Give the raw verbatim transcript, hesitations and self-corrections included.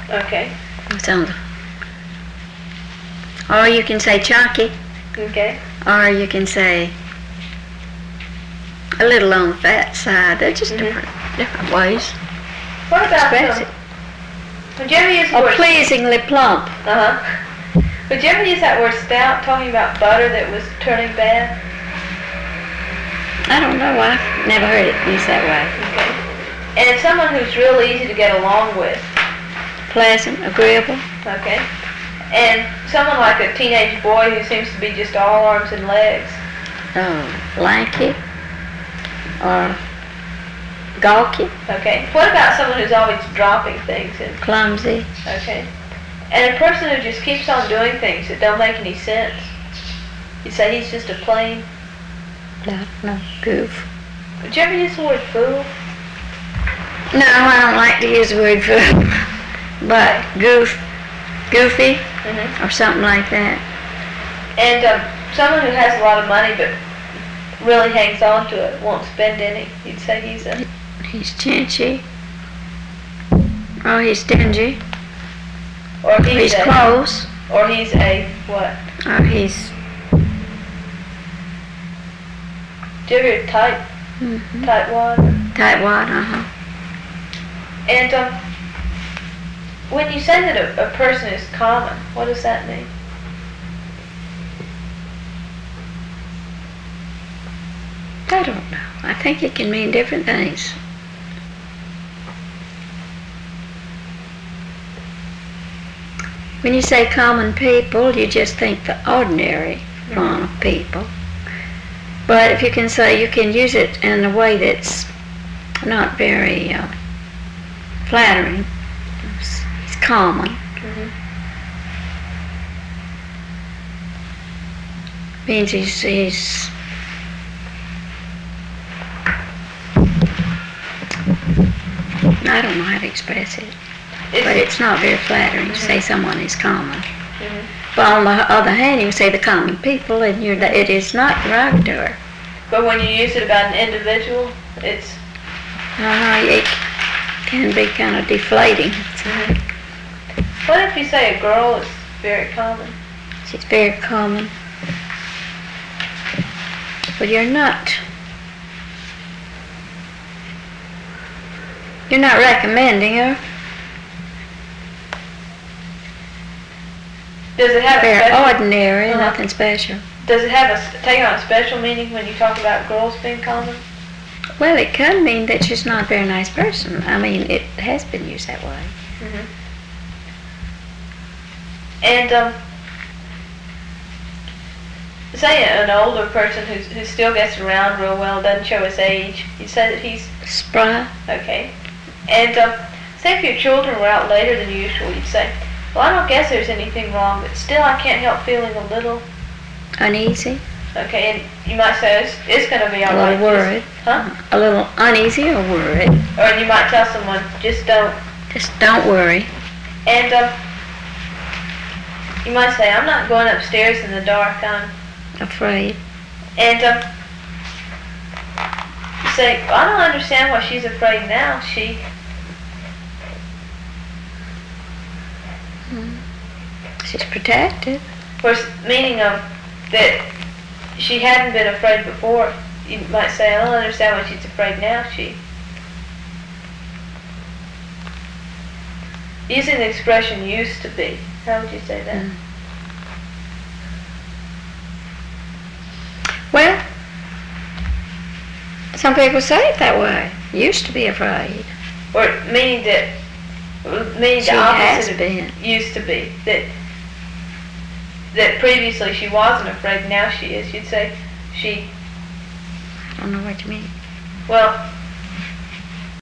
Okay. It's on the, or you can say chunky. Okay. Or you can say a little on the fat side. They're just Mm-hmm. different different ways. What about Express some, it. would you ever use the Or word... pleasingly plump. Uh-huh. Would you ever use that word stout talking about butter that was turning bad? I don't know. I've never heard it used that way. Okay. And someone who's real easy to get along with. Pleasant, agreeable. Okay. And someone like a teenage boy who seems to be just all arms and legs. Oh, lanky. Or gawky. Okay. What about someone who's always dropping things? And, Clumsy. okay. And a person who just keeps on doing things that don't make any sense. You say he's just a plain... No, no, goof. Would you ever use the word fool? No, I don't like to use the word fool. But goof, goofy, Mm-hmm. or something like that. And um, someone who has a lot of money but really hangs on to it, won't spend any, you'd say he's a... He's chinchy. Or he's stingy. Or Or he's he's a... close. Or he's a what? Or he's... Do you ever hear tight, Mm-hmm. tightwad? Tightwad, uh-huh. And um, when you say that a, a person is common, what does that mean? I don't know. I think it can mean different things. When you say common people, you just think the ordinary run of people. But if you can say, you can use it in a way that's not very uh, flattering. It's, it's common. Mm-hmm. Means he's, he's I don't know how to express it. It's, But it's not very flattering to say Mhm. someone is common. Mhm. But on the other hand, you say the common people, and you're, it is not derogatory. But when you use it about an individual, it's... Uh, it can be kind of deflating. Mhm. What if you say a girl is very common? It's very common. But you're not, you're not recommending her. Does it have a Very special... ordinary, Uh-huh. nothing special. Does it have a s- take on a special meaning when you talk about girls being common? Well, it could mean that she's not a very nice person. I mean, it has been used that way. Mm-hmm. And um, say an older person who's, who still gets around real well, doesn't show his age, you say that he's Spry. okay. And um, say if your children were out later than usual, you'd say, well, I don't guess there's anything wrong, but still I can't help feeling a little... Uneasy. Okay, and you might say, it's, it's going to be all A right. little worried. Just, huh? A little uneasy or worried. Or you might tell someone, just don't. Just don't worry. And um, you might say, I'm not going upstairs in the dark, I'm... Afraid. And um, you say, well, I don't understand why she's afraid now. She... She's protected. Of course, meaning um, that she hadn't been afraid before. You might say, I don't understand why she's afraid now. She... Using the expression used to be. How would you say that? Mm. Well, some people say it that way. Used to be afraid. Or meaning that, meaning She the has opposite been. of used to be. That that previously she wasn't afraid, now she is. You'd say she, I don't know what you mean. well,